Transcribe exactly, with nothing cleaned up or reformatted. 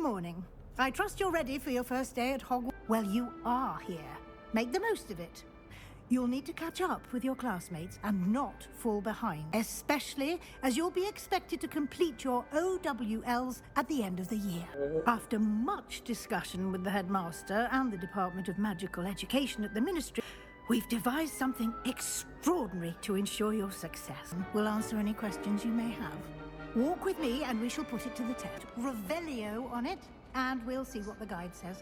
morning. I trust you're ready for your first day at Hogwarts. Well, you are here. Make the most of it. You'll need to catch up with your classmates and not fall behind, especially as you'll be expected to complete your O W Ls at the end of the year. After much discussion with the headmaster and the Department of Magical Education at the Ministry, we've devised something extraordinary to ensure your success. We'll answer any questions you may have. Walk with me and we shall put it to the test. Revelio on it, and we'll see what the guide says.